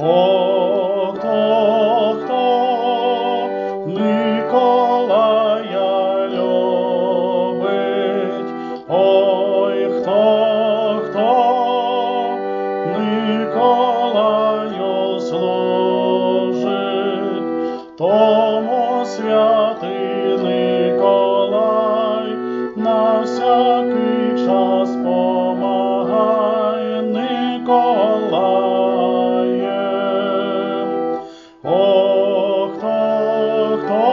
О, хто Миколая любить, ой, хто Миколаю служить, тому святий Миколай на всякий час помагай Миколаєм. О, хто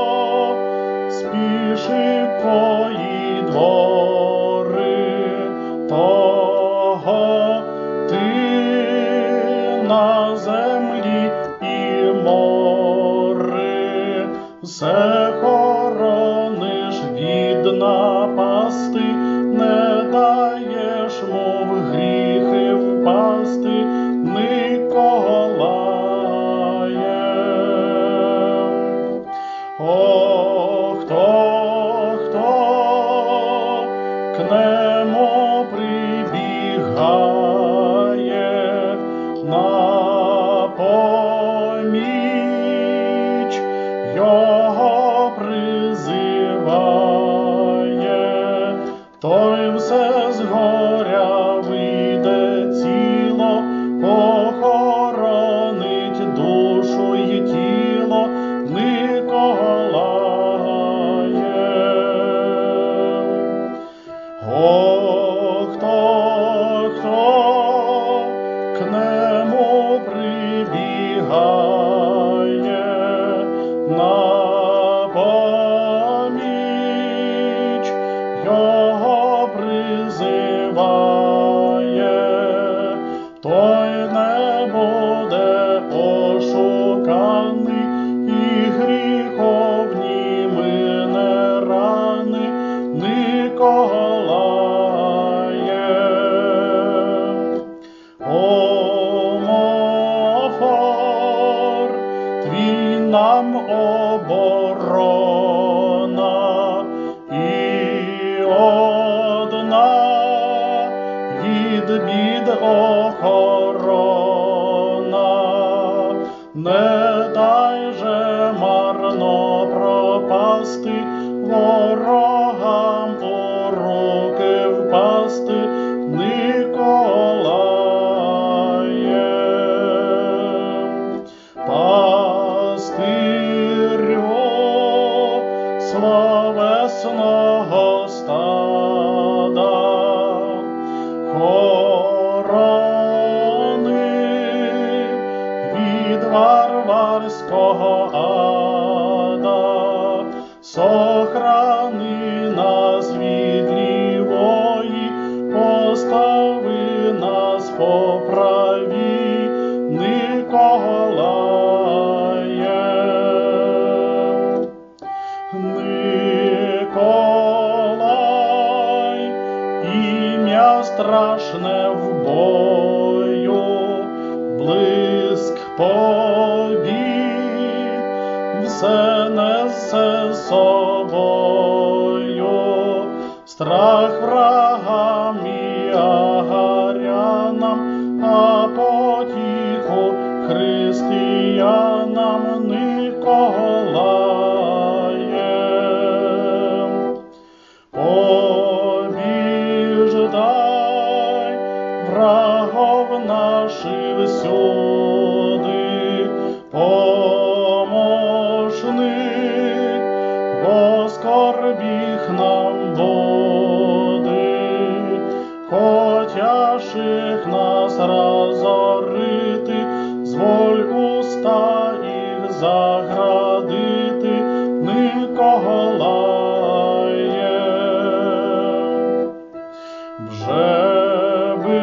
спішить твої двори, того ти на землі і мори все хорониш від напасти, не даєш, мов гріхи впасти Миколаєм. О, хто к нему прибігає на поміч, його призиває, той все згоря вийде ціло, охоронить душу й тіло Миколаєм. О, хто к нему прибігає на поміч, його призиває, той не буде ошуканий, і гріховні мине рани Миколаєм. Омофор, твій нам оборона, і одна від бід охорона. Не дай же марно пропасти, ворогам у руки впасти Миколаєм. Пастирю словесного стада, хорони від варварського ада, сохрани нас від лівої, постави нас по правій Миколаєм. Миколай, ім'я страшне в бою, блиск побід все несе собою, страх врагам і агарянам, а потіху християнам Миколаєм. Побіждай врагов наших всюди, помощник во скорбіх нам буде, хотяших нас разорити, зволь уста їх заградити Миколаєм. Вже би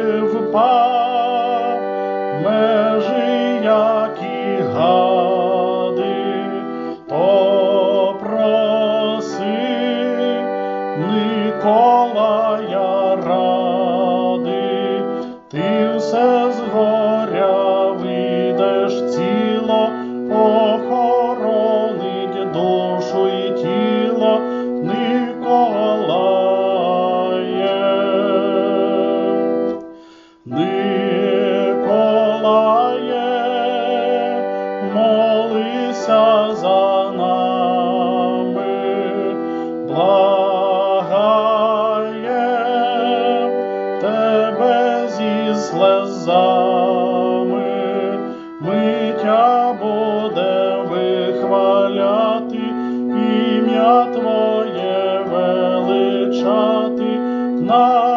впав межі які гади, то проси Миколая ради, ти все згоря вийдеш ціло, охоронить душу й тіло Миколаєм. Миколаєм. молися за нами, благаєм тебе зі слезами, ми тя будем вихваляти, ім'я Твоє величати.